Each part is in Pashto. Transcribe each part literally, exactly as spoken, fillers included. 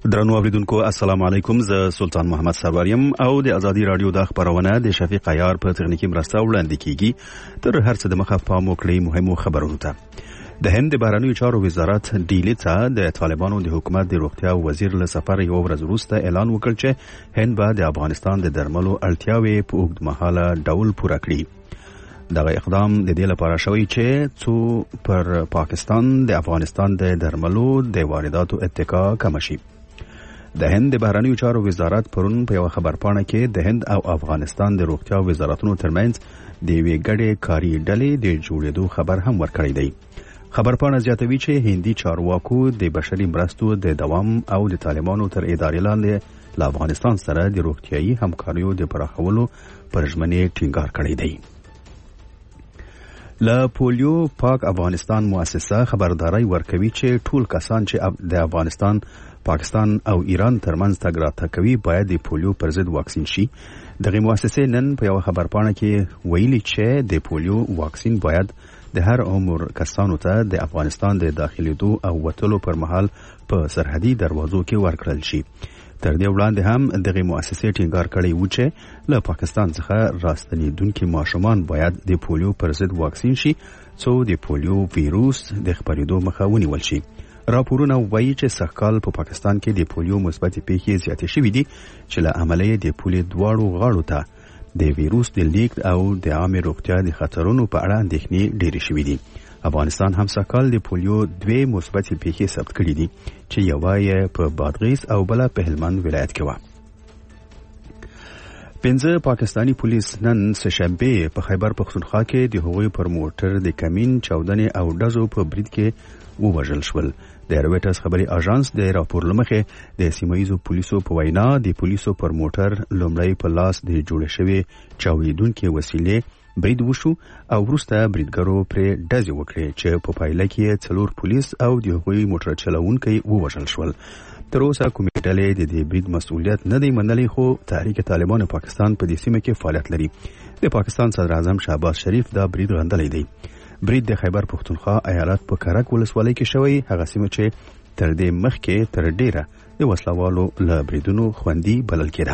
درنو اوریدونکو السلام علیکم، زه سلطان محمد سروریم او د ازادي رادیو د خبرونه د شفیق عیار په تخنیکی مرسته وړاندې کیږي. تر هر څه د مخه پام وکړئ مهمو خبرونو ته. د هند د بهرنیو چارو وزارت ډیلی ته د طالبانو د حکومت د روغتیا وزیر له سفر یو ورځ وروسته اعلان وکړ چې هند به د افغانستان د درملو اړتیاوې په اوږدمهاله ډول پوره کړي. دغه اقدام د دې لپاره شوی چې څو پر پاکستان د افغانستان د درملو د وارداتو اتکا کم شي. د هند د بهرنیو چارو وزارت پرون په یو خبرپاڼه کې د هند او افغانستان د روغتیا وزارتونو ترمنځ د یوې ګډې کاري ډلې د جوړېدو خبر هم ورکړی دی. خبرپاڼه زیاتوي چې هندي چارواکو د بشري مرستو د دوام او د طالبانو تر ادارې لاندې له افغانستان سره د روغتیايي همکاریو د پراخولو پر ژمنې ټینګار کړی دی. له پولیو پاک افغانستان مؤسسه خبرداري ورکوي چې ټول کسان چې د افغانستان، پاکستان او ایران ترمنځ تګ راتګ کوي باید د پولیو پر ضد واکسین شي. دغه مؤسسه نن په یو خبرپاڼه کې ویلي چې د پولیو واکسین باید د هر عمر کسانو ته د افغانستان د داخليدو او وتلو پر مهال په سرحدي دروازو کې ورکړل شي. تر دې وړاندې هم دغه مؤسسه ټینګار کړی و چې له پاکستان څخه راستنیدونکي ماشومان باید د پولیو پر ضد واکسین شي څو د پولیو ویروس د خپرېدو مخه ونیول شي. راپورونه وایي چې سږکال په پاکستان کې د پولیو مثبتې پیښې زیاتې شوې دي چې له امله د پولې دواړو غاړو ته د ویروس د لیږد او د عامې روغتیا د خطرونو په اړه اندېښنې ډېرې شوې دي. افغانستان هم سږکال د پولیو دوې مثبتې پیښې ثبت کړې دي چې یوه یې په بادغیس او بله په هلمند ولایت کې وه. پنځه پاکستانی پولیس نن سهشنبه په خیبر پختونخوا کې د هغوی پر موټر د کمین، چاودنې او ډزو په برید کې ووژل شول. د رويټرز خبري اژانس د راپور لمخې د سیمایي پولیسو په وینا د پولیسو پر موټر لومړی په لاس د جوړ شوی چاودیدونکو وسیلې برید وشو او وروسته بریدګرو پر ډزې وکړې چې په پایله کې څلور پولیس او د هغوی موټر چلوونکي ووژل شول. تر اوسه کومې ډلې د دې برید مسؤلیت نه دی منلی، خو تحریک طالبان پاکستان په دې سیمه کې فعالیت لري. د پاکستان صدر اعظم شهباز شریف دا برید غندلی دی. برید د خیبر پختونخوا ایالت په کرک ولسوالۍ کې شوی، هغه سیمه چې تر دې مخکې تر ډیره د وسلوالو له بریدونو خوندي بلل کېده.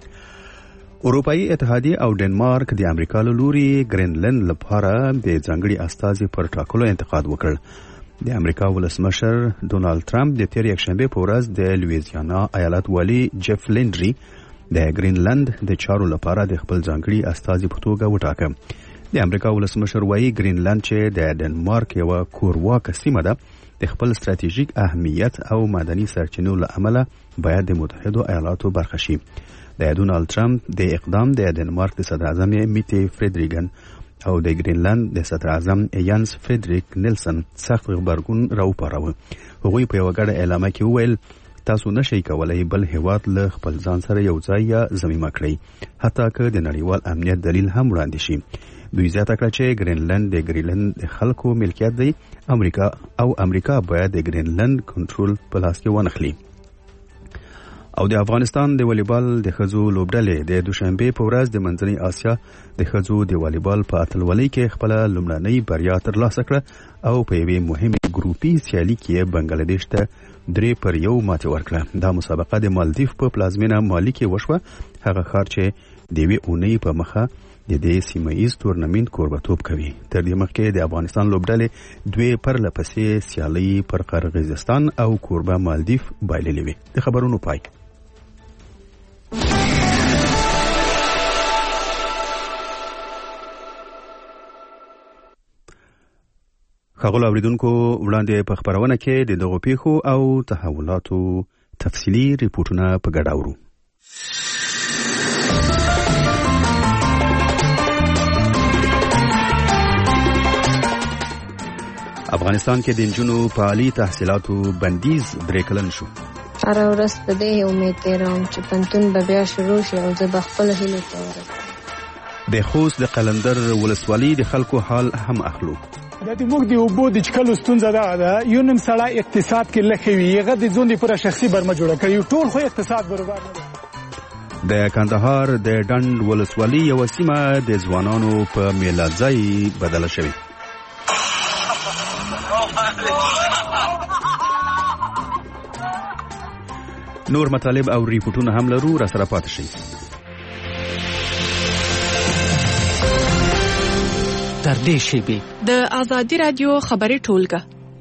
اروپایي اتحادیه او ډنمارک د امریکا له لوري ګرینلند لپاره د ځانګړي استازي پر ټاکلو انتقاد وکړ. د امریکا ولسمشر ډونالد ټرمپ د تیر یکشنبه په ورځ د لویزیانا ایالت والی جف لینډري د ګرینلند د چارو لپاره د خپل ځانګړي استازي په توګه وټاکه. د امریکا ولسمشر وایي ګرینلند چې د ډنمارک یو کورواکه سیمه ده د خپل ستراتیژیک اهمیت او معدني سرچینو له امله باید د متحده ایالاتو برخه شي. د ډونالد ټرمپ د اقدام د ډنمارک د صدر اعظم میټي فریدریګن او د ګرینلند د صدر اعظم یانس فریدریک نیلسن سخت غبرګون راوپاروه. هغوی په یو غړ اعلامیه کې وویل تاسو نشئ کولای بل هیواد له خپل ځان سره یو ځای یا ضمیمه کړئ، حتی که د نړیوال امنیت دلیل هم وړاندې شي. دوی زیاته کړه چې ګرینلند د ګرینلند د خلکو ملکیت دی، امریکا او امریکا باید د ګرینلند کنټرول په لاس کې ونخلي. او د افغانستان د والیبال د ښځو لوبډلې د دوشنبه په ورځ د منځنۍ اسیا د ښځو د والیبال په اتلولۍ کې خپل لومړنۍ بریا ترلاسه کړه او په یوې مهمه ګروپي سیالي کې بنگلاديش ته درې پر یو ماتې ورکړه. دا مسابقه د مالدیف په پلازمینه مالی کې وشوه، هغه ښار چې د یوې اونۍ په مخه د دې سیمایي تورنمنت کوربتوب کوي. تر دې مخکې د افغانستان لوبډلې دوی پر لپسې سیالي پر قرغیزستان او کوربه مالدیف بایللې وي. د خبرونو پای. خغول اوریدونکو وړاندې په خبرونه کې د دغو پیښو او تحولاتو تفصیلی ریپورتونه په ګډه اورو. افغانستان کې د نجونو په عالی تحصیلاتو بندیز درې کلن شو. هر ورځ په دې امید تیروم چې پنتون به بیا شروع شي او زه به خپل هیلو ته ورسېږم. د خوست د قلندر ولسوالۍ د خلکو حال هم اخلو. د دې موږ د اوبو د چکلو ستونزه ده یو نیم سړی اقتصاد کې لکه وي هغه د ځون د پوره شخصي برمه جوړه کړي، ټول خو اقتصاد برابر نه ده. د کندهار د ډنډ ولسوالۍ یو سیمه د ځوانانو په میله ځای بدله شوې. نور مطالب او ریپورتونه هم لرو، را سره پاتې شئ. تر دې شیبې د آزادي رادیو خبري ټولګه.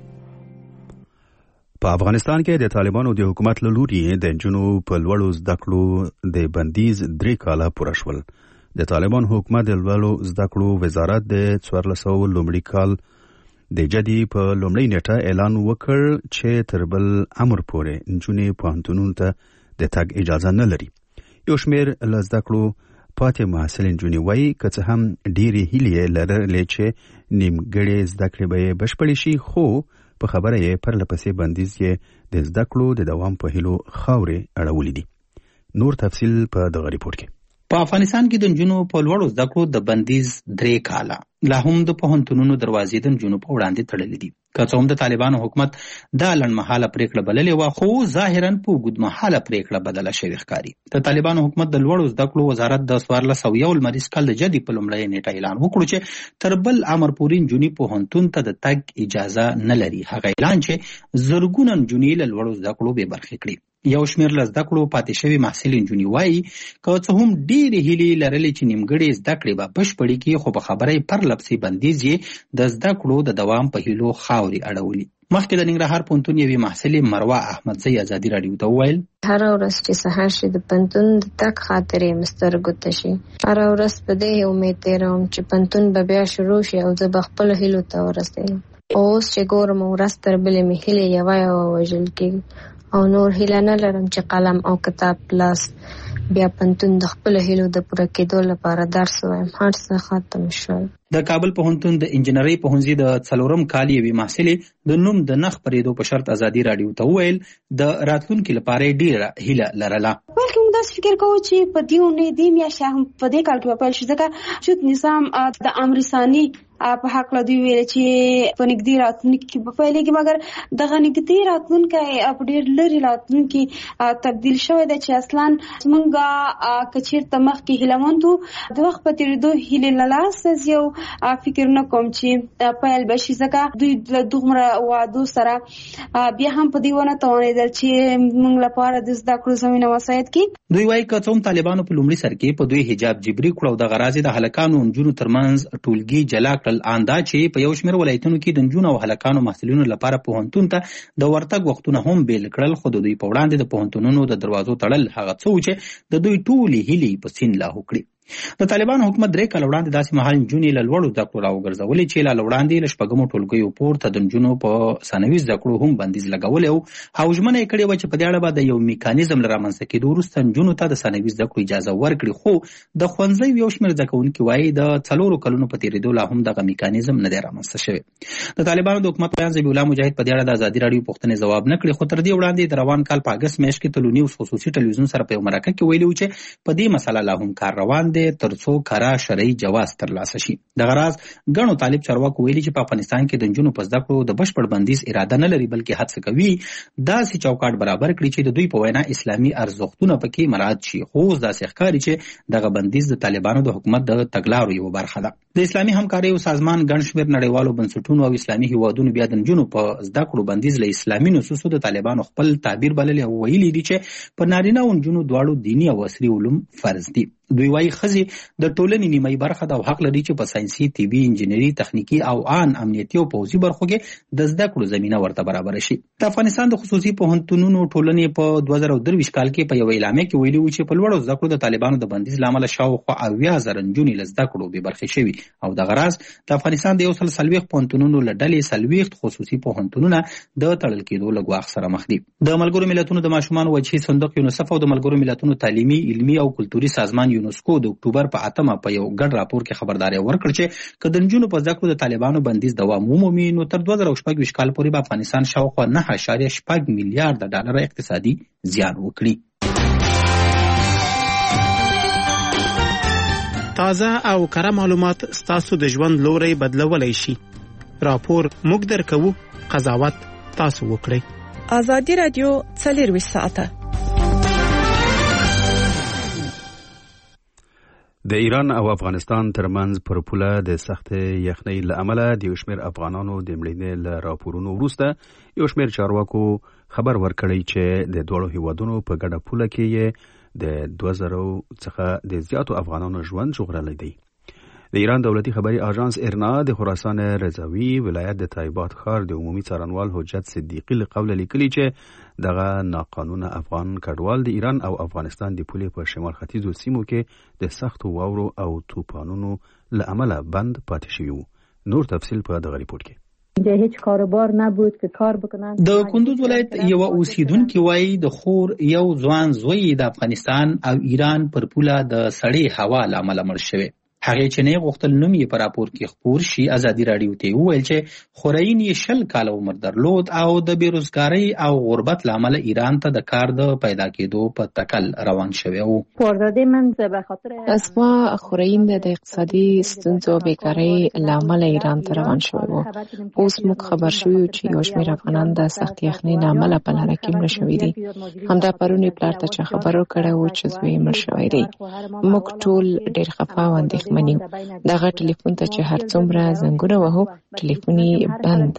په افغانستان کې د طالبانو د حکومت له لوري د نجونو په لوړو زده کړو د بندیز درې کاله پوره شول. د طالبان حکومت د لوړو زده کړو وزارت د څوارلس سوه لومړي کال د جدي په لومړۍ نیټه اعلان وکړ چې تر بل امر پورې نجونې پوهنتونونو ته د تګ اجازه نه لري. یو شمېر له زده کړو پاتې محصلین نجونې وایي که څه هم ډېرې هیلې لرلې چې نیمګړې زده کړې به یې بشپړې شي، خو په خبره یې پرله پسې بندیز یې د زده کړو د دوام په هیلو خاورې اړولې دي. نور تفصیل په دغه ریپورت کې. په افغانستان کې د نجونو په لوړو زده کړو د بندیز درې کاله لا هم د پوهنتونونو دروازې د نجونو په وړاندې تړلې دي. که څه هم د طالبانو حکومت دا لنډمهاله پریکړه بللې وه، خو ظاهرا په اوږدمهاله پریکړه بدله شوې ښکاري. د طالبانو حکومت د لوړو زده کړو وزارت د څوارلس سوه یو لمریز کال د جدي په لومړۍ نیټه اعلان وکړو چې تر بل امر پورې نجونې پوهنتون ته د تګ اجازه نه لري. هغه اعلان چې زرګونه نجونې له لوړو زده کړو بې برخې کړي. یو شمېر له زده کړو پاتې شوي محصلین نجونې وایي که څه هم ډېرې هیلې لرلې چې نیمګړې زده کړې به بشپړې کړي، خو په خبره یې پرله پسې بندیز یې د زده کړو د دوام په هیلو خاورې اړولي. مخکې د ننګرهار پوهنتون یوې محصلې مروه احمدزۍ ازادي راډیو ته وویل هره ورځ چې سهار شي د پوهنتون د تګ خاطرې مې سترګو ته شي. هره ورځ په دې امید تېروم چې پوهنتون به بیا شروع شي او زه به خپلو هیلو ته ورسېږم. اوس چې ګورم ورځ تر بلې مې هیلې یوه یوه وژل کېږي او نور هیله نه لرم چې قلم او کتاب لاس بیا پوهنتون د خپلو هیلو د پوره کېدو لپاره درس وایم. هر څه ختم شول. د کابل پوهنتون د انجنیري پوهنځي د څلورم کال یوې محصلې د نوم د نه خپرېدو په شرط ازادي راډیو ته وویل د راتلونکي لپاره یې ډېره هیله لرله. بلکې موږ داسې فکر کوو چې په دې اونۍ دې میاشتې هم په دې کال کې به پیل شي، ځکه چې نظام د امر ثاني په حق له دوی ویل چې په نږدې راتلونکي کې به پیلېږي، مګر دغه نږدې راتلونکی په ډېر لرې راتلونکي تبدیل شوی دی چې اصلا موږ که چېرته مخکې هیلهمند وو د وخت په تېرېدو هیلې له لاسه ځي او فکر نه کوم چې پیل به شي، ځکه دوی له دومره وعدو سره بیا هم په دې ونه توانېدل چې موږ لپاره د زده کړو زمینه مساعد کړي. دوی وایي که څه هم طالبانو په لومړي سر کې په دوی حجاب جبري کړو او دغه راز یې د هلکانو نجونو ترمنځ ټولګي جلا کړل، آن دا چې په یو شمېر ولایتونو کې د نجونو او هلکانو محصلینو لپاره پوهنتون ته د ورتګ وختونه هم بیل کړل، خو د دوی په وړاندې د پوهنتونونو د دروازو تړل هغه څه و چې د دوی ټولې هیلې په سین لاهو کړي. د طالبانو حکومت درې کاله وړاندې داسې مهال نجونې له لوړو زده کړو راوګرځولې چې لا وړاندې له شپږمو ټولګیو پورته د نجونو په ثانوي زده کړو هم بندیز لګولی او ژمنه یې کړې وه چې په دې اړه به د یو میکانیزم له رامنځته کېدو وروسته نجونو ته د ثانوي زده کړو اجازه ورکړي، خو د ښوونځیو یو شمېر زده کوونکي وایي د څلورو کلونو په تېرېدو لا هم دغه میکانیزم نه دی رامنځته شوی. د طالبانو د حکومت بیان ذبیح الله مجاهد په دې اړه د ازادي راډیو پوښتنې ځواب نه کړي، خو تر دې وړاندې د روان کال په اګست میاشت کې تلو نیوز خصوصي ټلویزیون سره په یو مرکه کې ویلي و چې په دې مسله لا هم کار روان دی تر څو کارا شرعي جواز ترلاسه شي. دغه راز ګڼو طالب چارواکو ویلي چې په افغانستان کې د نجونو په زده کړو د بشپړ بندیز اراده نه لري، بلکې هڅه کوي داسې چوکاټ برابر کړي چې د دوی په وینا اسلامي ارزښتونه پکې مراعات شي، خو اوس داسې ښکاري چې دغه بندیز د طالبانو د حکومت د تګلارو یوه برخه ده. د اسلامي همکاریو سازمان ګڼ شمېر نړیوالو بنسټونو او اسلامي هیوادونو بیا د نجونو په زده کړو بندیز له اسلامي نصوصو د طالبانو خپل تعبیر بللی او ویلي دي چې په نارینه او نجونو دواړو دیني او عصري علوم فرض دي. دوی وايي ښځې د ټولنې نیمایي برخه ده او حق لري چې په ساینسي، طبي، انجینري، تخنیکي او آن امنیتي او پوځي برخو کې د زده کړو زمینه ورته برابره شي. د افغانستان د خصوصي پوهنتونونو ټولنې په دوه زره درویشت کال کې په یوه اعلامیه کې ویلي و چې په لوړو زده کړو د طالبانو د بندیز له امله شاوخوا اویا زره نجونې له زده کړو بې برخې شوي او دغه راز د افغانستان د یو سل څلوېښت پوهنتونونو له ډلې څلوېښت خصوصي پوهنتونونه د تړل کېدو له ګواښ سره مخ دي. د ملګرو ملتونو د ماشومانو وجهي صندوق یونیسف او د ملګرو ملتونو تعلیمي، علمي او کلتوري سازمان یونسکو د اکتوبر په اتمه په یو ګډ راپور کې خبرداری ورکړ چې که د نجونو په زده کړو د طالبانو بندیز دوام ومومي نو تر دوه زره شپږ ویشت کال پورې به افغانستان شاوخوا نه اعشاریه شپږ میلیارډ ډالر اقتصادي زیان وکړي. تازه او کره معلومات ستاسو د ژوند لوري بدلولای شي. راپور موږ درکوو، قضاوت تاسو وکړئ. آزادي رادیو څلورویشت ساعته. د ایران او افغانستان ترمنځ پر پوله د سخت یخنۍ له امله د یو شمېر افغانانو د مړینې له راپورونو وروسته یو شمېر چارواکو خبر ورکړی چې د دوه هیوادونو په ګډه پوله کې د دوه زره څخه د زیاتو افغانانو ژوند ژغورلی دی. د ایران دولتي خبري اژانس ارنا د خراسان رضاوي ولایت د تایبات ښار د عمومي څارنوال حجت صدیقي له قوله لیکلي چې دغه ناقانونه افغان کډوال د ایران او افغانستان د پولې په شمال ختیځو سیمو کې د سختو واورو او طوفانونو له امله بند پاتې شوي وو. نور تفصیل په دغه ریپورت کې. د هیڅ کاروبار نبود که کار بکنن. د کندوز ولایت یو اوسیدونکو وایي د خور یو ځوان زوی د افغانستان او ایران پر پوله د سړې هوا له امله مړ شوی. هغه چې نه غوښتل نوم یې په راپور کې خپور شي. ازادي راډیو ته وویل چې خورین یې شل کاله عمر درلود او د بیروزګارۍ او غربت له امله ایران ته د کار د پیدا کېدو په تکل روان شوی و. پرداده من به خاطر اسما خورین د اقتصادي ستونزو او بیکارۍ له امله ایران ته روان شوی و. اوس موږ خبر شوو چې یو شمېر افغانان د سخت یخنۍ له امله په لاره کې مړه شوي دي. همدا پرون یې پلار ته چې خبر ورکړی و چې زوی مړ شوی دی. موږ ټول ډېر خفه او اندېښمن منیو. دغه ټلیفون ته چې هر څومره زنګونه وهو ټلیفون یې بند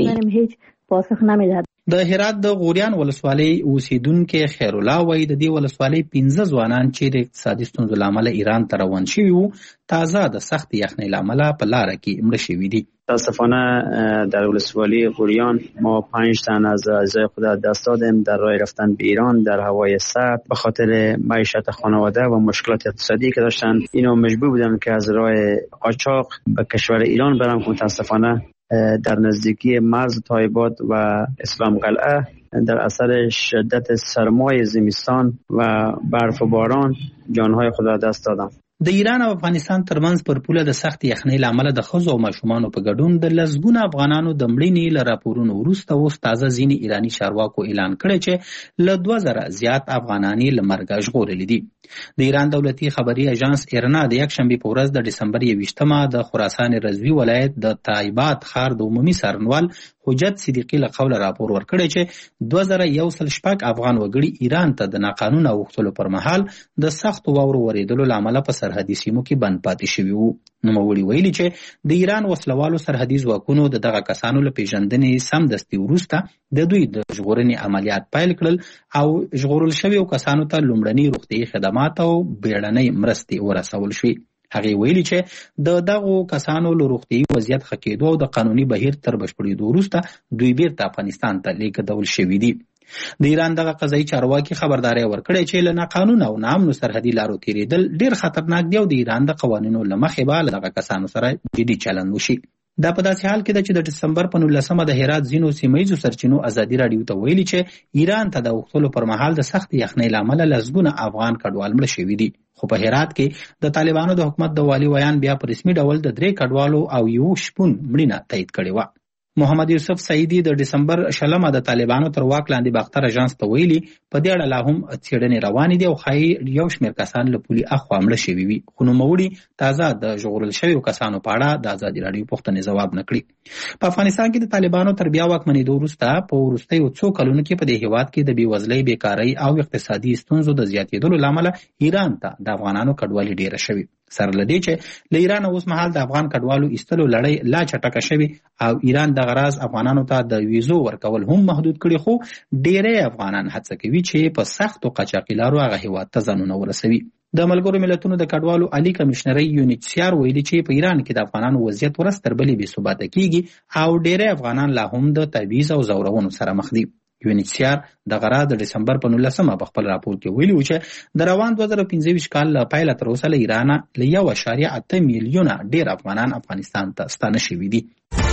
راځي. د هرات د غوریان ولسوالۍ اوسیدونکو خیر الله وایي د دې ولسوالۍ پنځه ځوانان چې د اقتصادي ستونزو له امله ایران ته روان شوي وو تازه د سخت یخنۍ له امله په لاره کې مړه شوي دي. متاسفانه در ولسوالی غوریان ما پنج تن از اعضای خود دست دادیم در راه رفتن به ایران در هوای سرد به خاطر معیشت خانواده و مشکلات اقتصادی که داشتن. اینا مجبور بودن که از راه قاچاق به کشور ایران برن که متاسفانه در نزدیکی مرز تایبات و اسلام قلعه در اثر شدت سرمای زمستان و برف و باران جانهای خود را دست دادن. د ایران او افغانستان ترمنځ پر پوله د سخت یخنۍ له امله د ښځو او ماشومانو په ګډون د لسګونه افغانانو د مړینې له راپورونو وروسته اوس تازه ځینې ایراني چارواکو اعلان کړی چې له دوه زره زیات افغانان یې له مرګه ژغورلي دي. د ایران دولتي خبري اژانس ارنا د یکشنبې په ورځ د ډسمبر یویشتمه د خراسان رضاوي ولایت د تایبات ښار د عمومي څارنوال حجت صدیقي له قوله راپور ورکړی چې دوه زره یو سل شپږ افغان وګړي ایران ته د ناقانونه اوښتلو پر مهال د سختو واورو ورېدلو له امله په سرحدي سیمو کې بند پاتې شوي وو. نوموړي ویلي چې د ایران وسلوالو سرحدي ځواکونو د دغه کسانو له پیژندنې سمدستي وروسته د دوی د ژغورنې عملیات پیل کړل او ژغورل شویو کسانو ته لومړني روغتیایي خدمات او بیړنۍ مرستې ورسول شوې. هغه ویلي چې د دغو کسانو له روغتیایي وضعیت ښه کېدو او د قانوني بهیر تر بشپړېدو وروسته دوی بیرته افغانستان ته لیږدول شوي دي. د ایران دغه قضایي چارواکي خبرداری ورکړی چې له ناقانونه او ناامنو سرحدي لارو تېرېدل ډېر خطرناک دی او د ایران د قوانینو له مخې به له دغه کسانو سره جدي چلند وشي. دا په داسې حال کې ده چې د ډسمبر په نولسمه د هرات ځینو سیمهییزو سرچینو ازادي راډیو ته ویلي چې ایران ته د اوښتلو پر مهال د سختې یخنۍ له امله لسګونه افغان کډوال مړه شوي دي. خو په هرات کې د طالبانو د حکومت د والي ویان بیا په رسمي ډول د درې کډوالو او یو شپون مړینه تایید کړې وه. محمد یوسف سعیدي د ډسمبر شلمه د طالبانو تر واک لاندې باختر اژانس ته ویلي په دې اړه لا هم څېړنې روانې دي او ښایي یو شمېر کسان له پولې اخوا مړه شوي وي. خو نوموړي تازه د ژغورل شویو کسانو په اړه د ازادي راډیو پوښتنې ځواب نه کړي. په افغانستان کې د طالبانو تر بیا واکمنېدو وروسته په وروستیو څو کلونو کې په دې هېواد کې د بېوزلۍ بیکارۍ او اقتصادي ستونزو د زیاتېدلو له امله ایران ته د افغانانو کډوالي ډېره شوې. سره له دې چې له ایران اوس مهال د افغان کډوالو ایستلو لړۍ لا چټکه شوې او ایران دغه راز افغانانو ته د ویزو ورکول هم محدود کړي. خو ډېری افغانان هڅه کوي چې په سختو قاچاقي لارو هغه هېواد ته ځانونه ورسوي. د ملګرو ملتونو د کډوالو عالي کمشنرۍ یونیچسیار ویلي چې په ایران کې د افغانانو وضعیت ورځ تر بلې بې ثباته کیږي او ډېری افغانان لا هم د تبعیض او ځورونو سره مخ دي. یونیچسیار دغه راز د ډسمبر په نولسمه په خپل راپور کې ویلي و چې د روان دوه زره پنځه ویشت کال له پیله تر اوسه له ایرانه له یو اعشاریه اته میلیونه ډېر افغانان افغانستان ته ستانه شوي دي.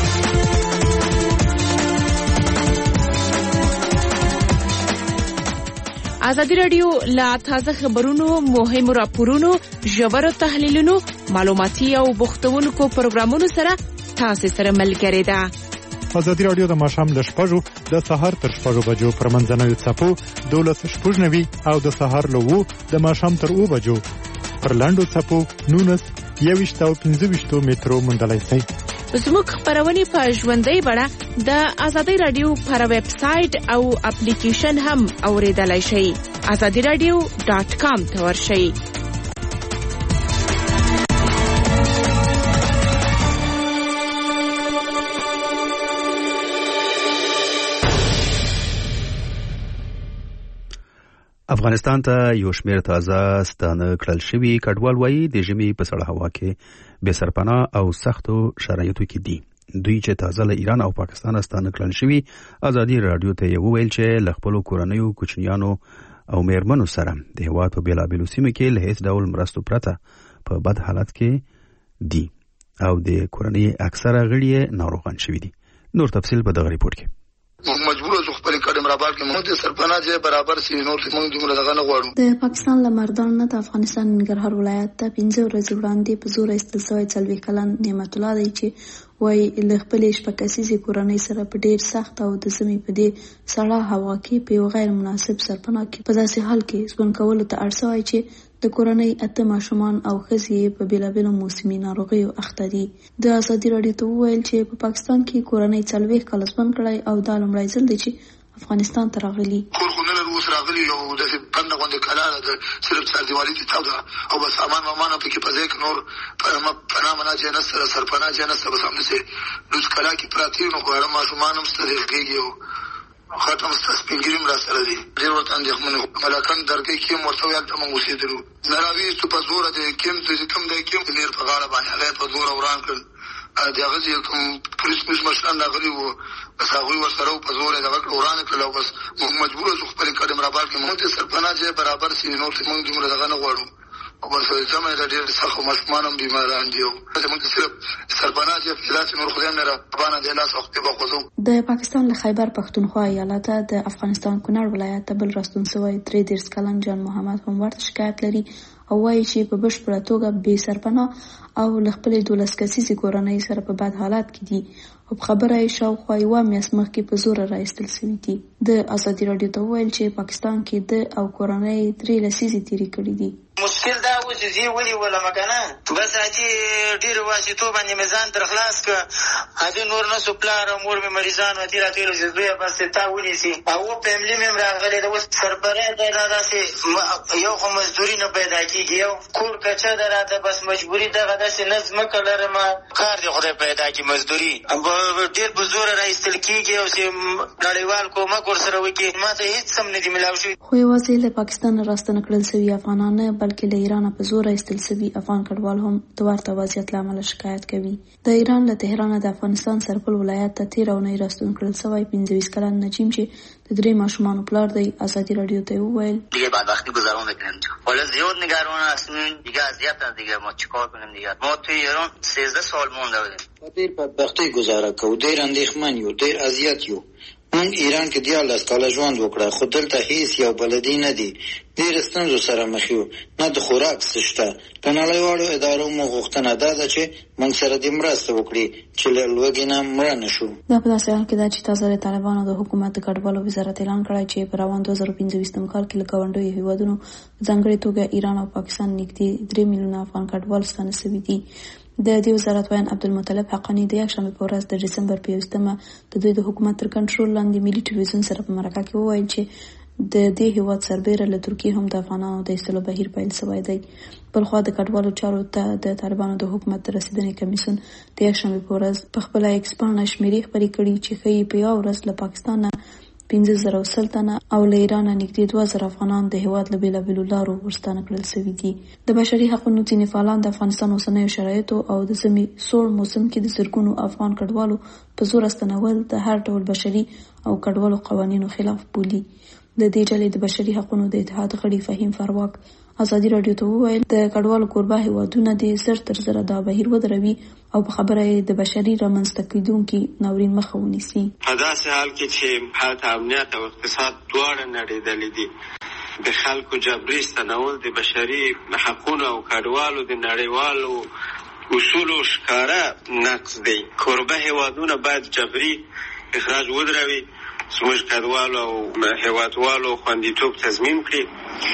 ازادي راډیو له تازه خبرونو، مهمو راپورونو، ژورو تحلیلونو، معلوماتي او بوختونکو پروګرامونو سره تاسو سره ملګرې ده. ازادي راډیو د ماښام له شپږو د سهار تر شپږو بجو پر منځنیو څپو دولس شپږ نوي او د سهار له اوو د ماښام تر اوو بجو پر لنډو څپو نولس یوویشت او پنځه ویشتو مترو موندلی شئ. زموږ خپرونې په ژوندۍ بڼه د ازادي راډیو پر ویب سایټ او اپلیکیشن هم اوریدلای شئ. ازادي راډیو ډاټ کام ته ورشئ. افغانستان ته یو شمېر تازه ستانه کړل شوي کډوال وایي د ژمي په سړه هوا کې بې سرپناه او سختو شرایطو کې دي. دوی چې تازه له ایران او پاکستان ستانه کړل شوي ازادي راډیو ته یې وویل چې له خپلو کورنیو کوچنیانو او میرمنو سره د هېواد په بېلابېلو سیمو کې له هېڅ ډول مرستو پرته په بد حالت کې دي او د کورنۍ اکثره غړي یې ناروغان شوي دي. نور تفصیل په دغه ریپورت کې. مجبور اوسو خپل کډم رابار کې موږ د سرپناه ځای برابر سي نور موږ دومره دغه نه غواړو. د پاکستان له مردان نه د افغانستان ننګرهار ولایت ته پنځه ورځې وړاندې په زور ایستل شوی څلوېښت کلن نعمت الله دی چې وایي له خپلې شپږ کسیزې کورنۍ سره په ډېر سخت او د ژمي په دې سړه هوا کې په یو غیر مناسب سرپناه کې په داسې حال کې ژوند کولو ته اړ شوی چې د کورنۍ اته ماشومان او ښځې په بېلابېلو موسمي ناروغیو اخته دي. د ازادي راډیو ته وویل چې په پاکستان کې کورنۍ څلوېښت کاله ژوند کړی او دا لومړی ځل دی چې افغانستان ته راغلي. کور خو نه لرو، اوس راغلي یو داسې بنده غوندې کلا ده، صرف څاردیوالي دي تاو ده او بس سامان وامان پکې په ځای کې نور پناه مناه ځای نشته، سرپناه ځای نشته، بس همداسې لوڅ کلا کې پراته یو. نو ګواړه ماشومان هم شته غېږې او خاطر مستس سپینګري هم راسره دي. ډېر ورته اندېښمن وو. ملاکن درګۍ کې هم ورته ویل ته موږ اوسېدلو. نه راویستو په زوره د کیم چې کوم دی کیم د نیر په غاړه باندې هغه په زوره وران کړل. د هغه چې کوم پولیس پولیس مشران راغلي وو، بس هغوی ورسره په زوره دغه کړل، وران یې کړل او بس موږ مجبور اوسو خپل کډم رابار کې موږ د سرپناه ځای برابر سي نور موږ دومره دغه نه غواړو. او بس جمع یې ډېر سخت ماشومان هم بیماران دي. موږ صرف سرپناه ځای پیدا چې نور خدای هم نه رابانه دی لاس وختې به خوځو. د پاکستان له خیبر پښتونخوا ایالته د افغانستان کونړ ولایت ته بل راستون شوی درې دېرش کلن جان محمد هم ورته شکایت لري او وایي چې په بشپړه توګه بې سرپناه او له خپلې دولس کسیزې کورنۍ سره په بد حالات کې دي او په خبره یې شاوخوا یوه میاشت مخکې په زوره راایستل شوي دي. د ازادي راډیو ته وویل چې پاکستان کې د او کورنۍ درې لسیزې تېرې کړي دي. مشکل دا و چې زه ولې ولم کنه بس اتی ډیر واسطو باندې میزان تر خلاص ک اته نور نه سپلار مور می مریضان وتی راته له زوی بس تا ولې سي او فیملی مم راغله د وس سربره دا داسې یو خو مزدوري نه پیدا کیږي یو کور کچا دراته بس مجبوری دغه داسې نظم کړه ما کار دی خدای پیدا کی مزدوري ډیر بزور راځل کیږي او چې نړیوال کومک ورسره وکي ما ته هیڅ سم نه دی ملاوي شوی. خو یوازې له پاکستان راستنه کړل شوي افغانان نه بلکې له ایران په زور ایستل شوي افغان کډوال هم د ورته وضعیت له امله شکایت کوي. د ایران له تهران د افغانستان سرپل ولایت ته تېره اونۍ راستون کړل شوی پنځه ویشت کلن نجیم چې د درې ماشومانو پلار دی ازادي راډیو ته وویل دیگه بعد وقتی گذرانده کنیم حالا زیاد نگران هستیم دیگه اذیت دیگه ما چیکار کنیم دیگه ما توی ایران سیزده سال مونده بودیم ډېر بدبختۍ گزاره کوو ډېر اندېښمن یو ډېر اذیت یو. موږ ایران کې دیارلس کاله ژوند وکړه خو دلته هیڅ یو بلدي نه دی. ډېر ستونزو سره مخ یو، نه د خوراک څه شته. له نړیوالو ادارو مو غوښتنه دا ده چې موږ سره دې مرسته وکړي چې له لوږې نه مړه نه شو. دا په داسې حال کې ده چې تازه د طالبانو د حکومت د کډوالو وزارت اعلان کړی چې په روان دوه زره پنځه ویشتم کال کې له ګاونډیو هېوادونو ځانګړې توګه ایران او پاکستان نږدې درې میلیونه افغان کډوال ستانه شوي دي. د دې وزارت ویان عبدالمطلب حقانی د یکشنبې په ورځ د ډسمبر په یوویشتمه د دوی د حکومت تر کنټرول لاندې ملي ټلویزیون سره په مرکه کې وویل چې د دې هېواد سربیره له ترکیې هم د افغانانو د ایستلو بهیر پیل شوی دی. بلخوا د کډوالو چارو ته د طالبانو د حکومت د رسیدنې کمیسیون د یکشنبې په ورځ په خپله ایکس پاڼه شمیرې خپرې کړي چې ښیي په یوه ورځ له پاکستان نه پنځه زره او سل تنه او له ایران نږدې دوه زره افغانان د هېواد له بېلابېلو لارو ورستانه کړل شوي دي. د بشري حقونو ځینې فعالان د افغانستان اوسنیو شرایطو او د ژمي سوړ موسم کې د زرګونو افغان کډوالو په زور استنول د هر ډول بشري او کډوالو قوانینو خلاف بولي. د دې ډلې د بشري حقونو د اتحاد غړي فهیم فرواک ازادي راډیو ته وویل د کډوالو کوربه هېوادونه د زر تر زره دا بهیر ودروي او په خبره یې د بشري رامنځته کېدونکي ناورین مخه ونیسي. په داسې حال کې چې حالت امنیت او اقتصاد دواړه نړېدلې دي د خلکو جبري ستنول د بشري حقونو او کډوالو د نړیوالو اصولو ښکاره نقض دی. کوربه هېوادونه باید جبري اخراج ودروي، زموږ کډوالو او هېوادوالو خوندیتوب تضمین کړي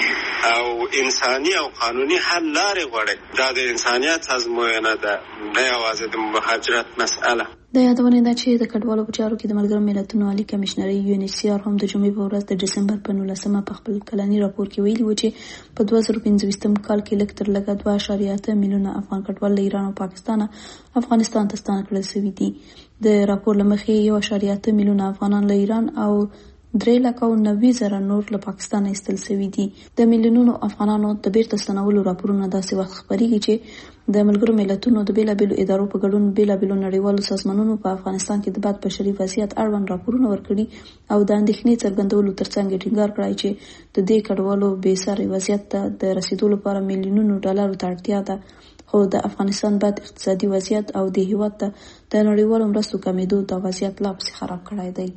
او انساني او قانوني حل لارې غواړي. دا د انسانیت ازموینه ده، نه یوازې د مهاجرت مسئله. د یادونې ده چې د کډوالو په چارو کې د ملګرو ملتونو عالي کمشنري یو ان ایچ سی آر هم د جمعې په ورځ د ډسمبر په نولسمه په خپل کلني راپور کې ویلي و چې په دوه زره پنځه ویشتم کال کې لږ تر لږه دوه اعشاریه اته میلیونه افغان کډوال له ایران او پاکستان افغانستان ته ستانه کړل شوي دي. د راپور له مخې یو اعشاریه اته میلیونه افغانان له ایران او درې لکه او نوي زره نور له پاکستان ایستل شوي دي. د میلیونونو افغانانو د بیرته ستنولو راپورونه داسې وخت خپرېږي چې د ملګرو ملتونو د بیلابیلو ادارو په ګډون بیلابیلو نړیوالو سازمانونو په افغانستان کې د بد بشري وضعیت اړوند راپورونه ورکړي او د اندېښنې څرګندولو ترڅنګ ټینګار کړی چې د دې کډوالو بې ساري وضعیت ته د رسیدو لپاره میلیونونو ډالرو ته اړتیا ده، خو د افغانستان بد اقتصادي وضعیت او د هیواد ته د نړیوالو مرستو کمیدو دا وضعیت لا پسې خراب کړی دی.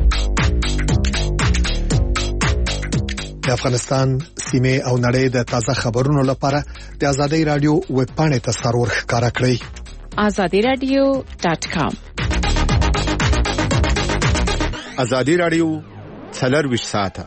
د افغانستان سیمه او نړۍ د تازه خبرونو لپاره د آزادۍ رادیو ویب پاڼې ته سرور ښکارا کړئ آزادی رادیو ډاٹ کام. آزادی رادیو څلرویشت ساعته.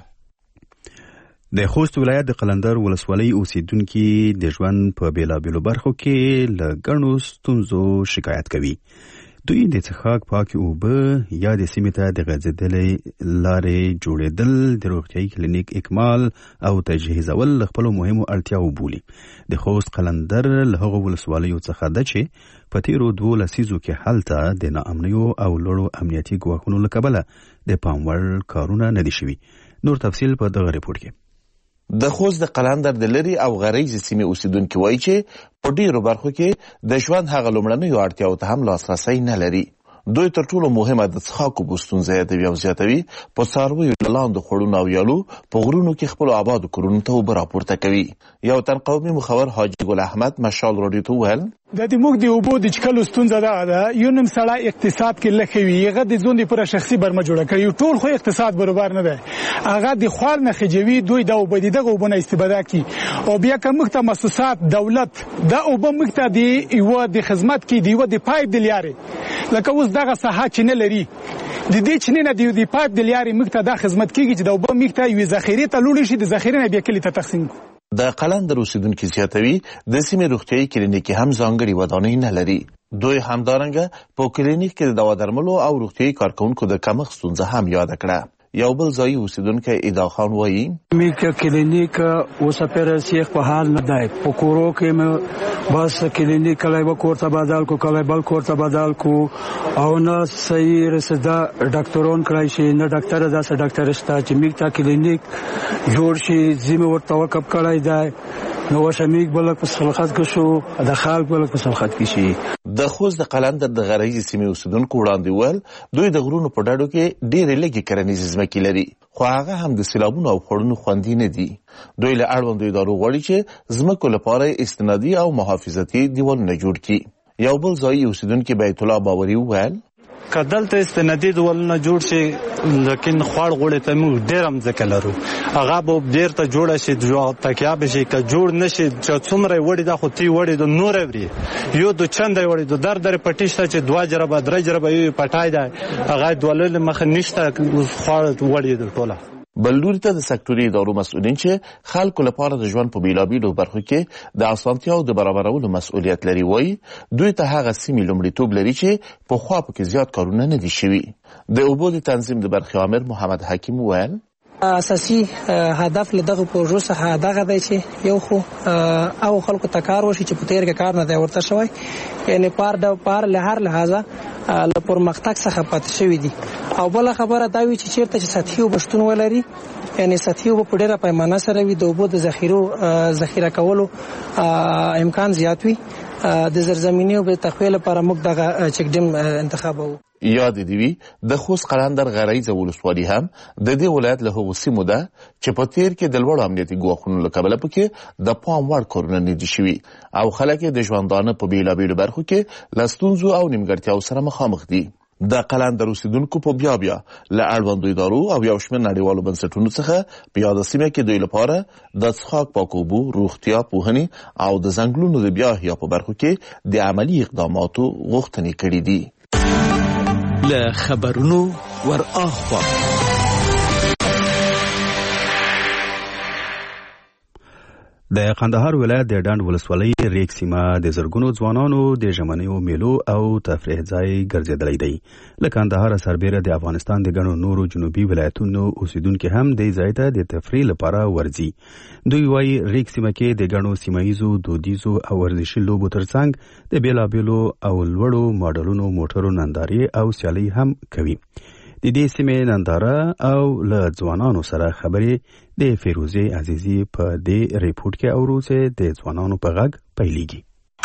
د خوست ولایت د قلندر ولسوالۍ اوسیدونکي د ژوند په بیلابیلو برخو کې له ګڼو ستونزو شکایت کوي. دوی د څښاک پاکې اوبه یا د سیمې ته د غځېدلې لارې جوړېدل، د روغتیايي کلینیک اکمال او تجهیزول له خپلو مهمو اړتیاوو بولي. د خوست قلندر له هغو ولسوالیو څخه ده چې په تېرو دوو لسیزو کې هلته د ناامنیو او لوړو امنیتي ګواښونو له کبله د پام وړ کارونه نه دي شوي. نور تفصیل په دغه ریپورت کې. د خوست د قلندر د لري او غریزي سیمې اوسیدونکي وایي چې په ډیرو برخو کې د ژوند هغه لومړنیو اړتیاوو ته هم لاسرسی نه لري. دوی تر ټولو مهمه د څښاک اوبو ستونزه یادوي او زیاتوي په څارویو له لاندې خوړونو او یالو په غرونو کې خپلو آبادو کورونو ته اوبه راپورته کوي. یو تن قومي مخور حاجي ګل احمد مشال راډیو ته وویل د دې موږ د اوبو د چکلو ستونزه ده ده یو نیم سړی اقتصاد کې لکه وي هغه د ځون د پوره شخصي برمه جوړه کوي ټول خو اقتصاد برابر نه ده هغه د خوار نه خجوي دوی د اوبو دغه اوبو نه استفاده کوي او بیا کوم مؤسسات دولت د اوبو مخته دی یو د خدمت کې دی یو د پایپ د لیارې لکه اوس دغه ساحه چې نه لري د دې چې نه دی د پایپ د لیارې مخته د خدمت کیږي چې د اوبو مخته یو ذخیره ته لول شي د ذخیره نه بیا کلی ته تقسیم د قلندر اوسیدونکي زیاتوي د سیمې روغتیايي کلینیک هم ځانګړي ودانۍ نه لري. دوی همدارنګه په کلینیک کې د دوا درملو او روغتیايي کارکونکو د کمښت ستونزه هم یاد کړه. یو بل ځای اوسیدونکی ادا خان وایي میک کلینیک اوس پر سیخ په حال نه دی په کورو کې مې بس کلینیک کله به کورته بدل کو کله بل کورته بدل کو او نه صحیح رسدا ډاکټرون کړای شي نه ډاکټر داسه ډاکټر شته چې میک تا کلینیک جوړ شي زموږ ورته وکب کړای دی نو شمیک بلک په سلخات کې شو د خلک بلک په سلخات کې شي. د خوست د قلندر د غریزي سیمې اوسیدونکو وړاندې ول دوی د غرونو په ډډو کې ډېرې لږې کرنیزې ځمکې لري خو هغه هم د سیلابونو او خوړونو خوندي نه دي. دوی له اړوندو ادارو غواړي چې ځمکو لپاره استنادي او محافظتي دیوالونه جوړ کړي. یو بل ځایي اوسیدونکي بیت الله باوري وویل که دلته استنادي دیوالونه جوړ شي لیکن خوړ غوړې ته موږ ډېر هم ځکه لرو هغه به بیرته جوړه شي تکیه به شي که جوړ نه شي چې څومره یې وړي دا خو تی وړي د نورې وړي یو دو چنده یې وړي د در درې پټي شته چې دوه جربه درې جربه یو پټای دی هغه دوله له مخه نشته خوړ وړي د ټوله. بل لوري ته د سکتوري ادارو مسؤلین چې خلکو لپاره د ژوند په بیلابیلو برخو کې د اسانتیاو د برابرولو مسؤلیت لري وایي دوی ته هغه سیمې لومړیتوب لري چې پخوا پکې زیات کارونه نه دي شوي. د اوبو د تنظیم د برخې عامر محمد حکیم وویل اساسي هدف له دغه پروژو څخه دغه دی چې یو خو او خلکو ته کار وشي چې په تیر کې کار نه دی ورته شوی یعنی پار د پار له هر لحاظه له پرمختګ څخه پاتې شوی دي او بل خبره دا وی چې چیرته چې سطحي وبشتون ولري یعنی سطحي وب په ډیره پیمانه سره وي د اوبو د ذخیرو ذخیره کولو امکان زیات وي د زرزمینی او د تخویل لپاره موږ دغه چک ډیم انتخابو. یاد دی وی د خوست قلندر غریزه ولسوالي هم د دې ولایت له هغو سیمو ده چې په تیر کې د لوړو امنیتي ګواښونو له کبله پکې د پام وړ کارونه نه دي شوي او خلک د ژوندانه په بیلابیلو برخو کې له ستونزو او نیمګړتیاو سره مخامخ دي. د قلندر اوسیدونکو په بیا بیا له اړوندو ادارو او یو شمېر نړیوالو بنسټونو څخه په یاده سیمه کې دوی لپاره د څښاک پاکو اوبو روغتیا پوهنې او د ځنګلونو د بیا احیا په برخو کې د عملي اقداماتو غوښتنې کړې دي. له خبرونو ور اخوا د قندهار ولایت د ډنډ ولسوالۍ ریګ سیمه د زرګونو ځوانانو د ژمنیو میلو او تفریح ځای ګرځېدلی دی. له قندهار سربیره د افغانستان د ګڼو نورو جنوبي ولایتونو اوسیدونکي هم دې ځای ته د تفریح لپاره ورځي. دوی وایي ریګ سیمه کې د ګڼو سیمه ییزو دودیزو او ورزشي لوبو ترڅنګ د بېلابېلو او لوړو ماډلونو موټرو نندارې او سیالۍ هم کوي. د دې سیمې ننداره او له ځوانانو سره خبرې د فیروزې عزیزي په دې ریپورت کې اورو چې د ځوانانو په غږ پیلېږي.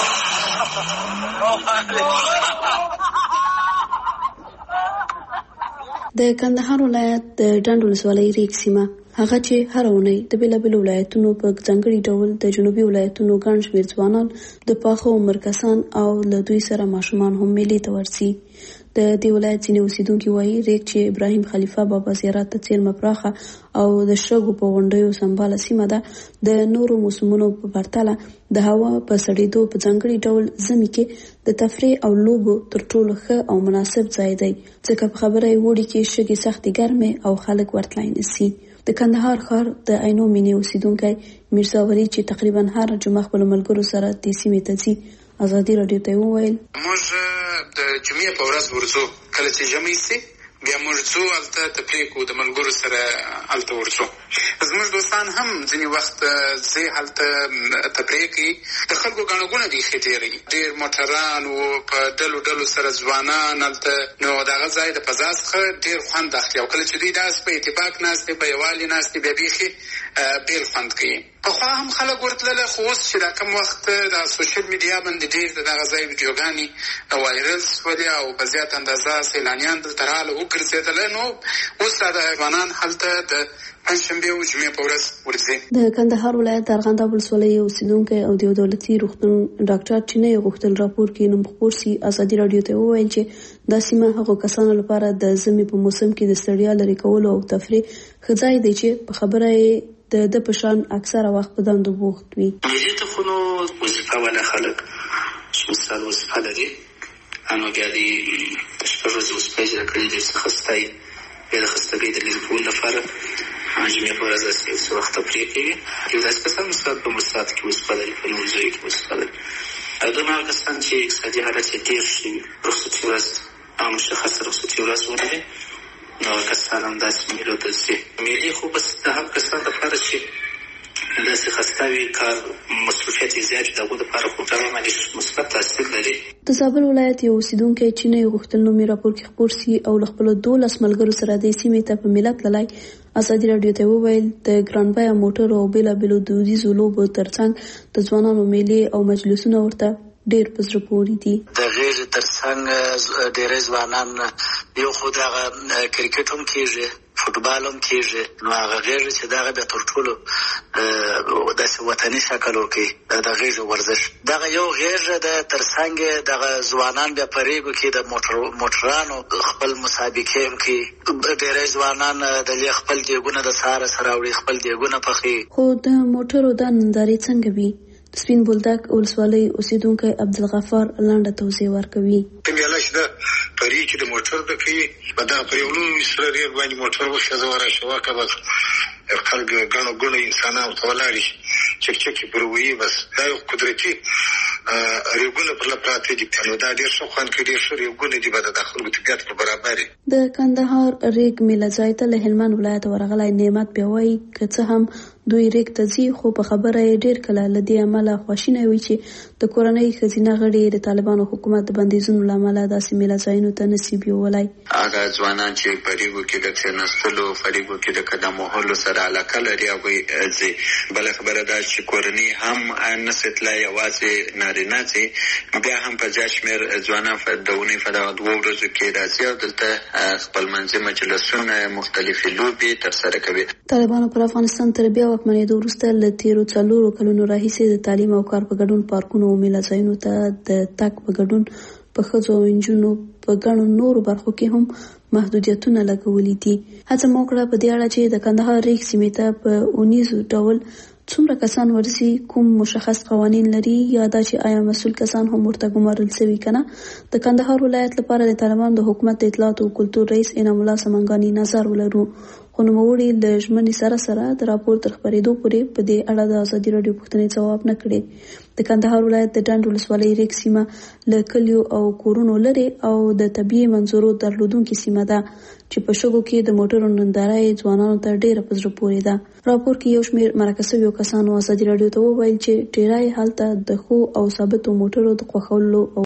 د کندهار ولایت د ډنډ ولسوالۍ ریګ سیمه هغه چې هر اونۍ د بیلابیلو ولایتونو په ځانګړي ډول د جنوبي ولایتونو ګڼ شمېر ځوانان د پاخه عمر کسان او له دوی سره ماشومان هم میلې ته ورځي. د دې ولایت ځینې اوسیدونکي وایي ریګ چې ابراهیم خلیفه بابا زیارت ته څیرمه پراخه او د شګو په غونډیو سمباله سیمه ده، د نورو موسمونو په پرتله د هوا په سړېدو په ځانګړي ډول ژمي کې د تفریح او لوبو تر ټولو ښه او مناسب ځای دی، ځکه په خبره یې وړي کې شګې سختې ګرمې او خلک ورتلای نشي. د کندهار ښار د عینو مینې اوسیدونکی میرزا ولی چې تقریبا هر جمعه خپل ملګرو سره د سیمې ته ځي ازادي راډیو ته وویل موږ د جمعې په ورځ ورځو، کله چې ژمی سي بیا موږ ځو هلته تفریح کوو، د ملګرو سره هلته ورځو. زموږ دوستان هم ځینې وخت ځي هلته تفریح کوي. د خلکو ګڼه ګوڼه بیخي ډېرې، ډېر موټران و په ډلو ډلو سره ځوانان هلته، نو د هغه ځای د فضا څخه ډېر خوند اخلي. او کله چې دوی داسې په اتفاق ناست دي، په یووالي ناست دي، بیا بیخي بېل خوند کوي. پخوا هم خلک ورتلله، خو اوس چې دا کم وخت د سوشل میډیا باندې ډېر د دغه ځای ویډیوګانې وایرل شولې او په زیات اندازه سیلانیان دلته راغله وګرځېدله، نو اوس دا د افغانان هلته د پنجشنبې او جمعې په ورځ ورځي. د کندهار ولایت د ارغنداب ولسوالۍ اوسیدونکی او د یو دولتي روغتون ډاکټر چې نه یې غوښتل راپور کې نوم خپور سي ازادي راډیو ته وویل چې دا سیمه هغو کسانو لپاره د ژمي په موسم کې د ستړیا لرې کولو او تفریح ښه ځای دی چې په خبره یې د د پشان اکثره وخت په دندو بوخت وي. ملي تخونو وظیفه والا خلک چې مثال وظیفه لري، نو بیا د شپږ ورځې وظیفه اجرا کړې دي، څه خسته یې بیا د خستګۍ د لرې کولو لپاره جمعې په ورځ داسې څه وخت تفریح کوي. یو داسې کسان مثال په مرسات کې وظیفه لري، په نورو ځایو کې وظیفه لري. او دومره هغه کسان چې اقتصادي حالت یې ډېر ښه وي، رخصتي ورځ او مشخصه رخصتي ورځ ولري، نو کسان هم داسې میلو ته ځي. میلې خو بس د هغو کسانو لپاره چې داسې خسته وي، کار مصروفیت یې زیات وي، د هغو دپاره خو ډېر باندې مثبت تاثیر لري. د زابل ولایت یو اوسیدونکی چې نه یې غوښتل نوم یې راپور کې خپور سي او له خپلو دولس ملګرو سره د سیمې ته په مېله تللی ازادي راډیو ته وویل د ګران بیه موټرو او بېلابېلو دودیزو لوبو ترڅنګ د ځوانانو میلې او مجلسونه ورته ډېر په زړه پورې دي. د غېږې ترڅنګ ډېری ځوانان یو خو دغه کرکټ هم کېږي، فوټبال هم کېږي، نو هغه غېږې چې دغه بیا تر ټولو داسې وطني شکل ورکوي، د غېږې ورزش دغه یو غېږه ده. ترڅنګ دغه ځوانان بیا په ریګو کې د موټرانو خپل مسابقې هم کوي. ډېری ځوانان د دې خپل دیګونه د سهاره سره وړي، خپل دیګونه پخوي. خو د موټرو دا نندارې څنګه وي؟ سپین بولدک ولسوالۍ اوسیدونکی عبدالغفار لنډه توضیح ورکوي. میله چې ده پرې چې د موټر ده کوي، په دغه پرې یو لوی سره ریل باندې موټر وښځه ورشه واکه بس خلک ګڼو ګڼو انسانان ورته ولاړ شي، چک چک یې پر وویي. بس دا یو قدرتي ریګونه پرله پراته دي، نو دا ډېر ښه خوند کوي، ډېر ښه ریګونه دي، به د خلکو طبیعت پر برابر وي. د کندهار ریګ میله ځای ته له هلمند ولایت ورغلی نعمت بیا وایي که څه هم دوی ریګ ته ځي، خو په خبره یې ډېر کله له دې امله خواشینی وي چې د کورنۍ ښځینه غړي د طالبانو حکومت د بندیزونو له امله داسې میله ځایونو ته نسي بیولی. هغه ځوانان چې په ریګو کې د کښېنستلو، په ریګو کې د قدم وهلو سره علاقه لري، هغوی ځي. بله خبره دا چې کورنۍ هم نسي تللی، یوازې نارینه ځي. بیا هم په زیات شمېر ځوانان د اونۍ په دغه دوو ورځو کې راځي او دلته خپلمنځي مجلسونه، مختلفې لوبې ترسره کوي. طالبانو پر افغانستان تر بیا واکمنېدو وروسته له تېرو څلورو کلونو راهیسې د تعلیم او کار په ګډون پارکونو او میله ځایونو ته د تګ په ګډون په ښځو او نجونو په ګڼو نورو برخو کې هم محدودیتونه لګولي دي. هڅه مو وکړه په دې اړه چې د کندهار ریګ سیمې ته په اونیزو ډول څومره کسان ورسي، کوم مشخص قوانین لري، یا دا چې آیا مسؤل کسان هم ورته ګمارل شوي که نه. د کندهار ولایت لپاره د طالبانو د حکومت د اطلاعات او کلتور رئیس انعام الله سمنګاني نظر ولرو، خو نوموړي له ژمنې سره سره د راپور تر خپرېدو پورې په دې اړه د ازادي راډیو پوښتنې ځواب نه کړې. د کندهار ولایت د ډنډ ولسوالۍ ریګ سیمه له کلیو او کورونو لرې او د طبیعي منظرو درلودونکې سیمه ده چې په شګو کې د موټرو ننداره یې ځوانانو ته ډېره په زړه پورې ده. راپور کې یو شمېر مرکه شویو کسانو ازادي راډیو ته وویل چې ډېری هلته د ښو او ثابتو موټرو د خوښولو او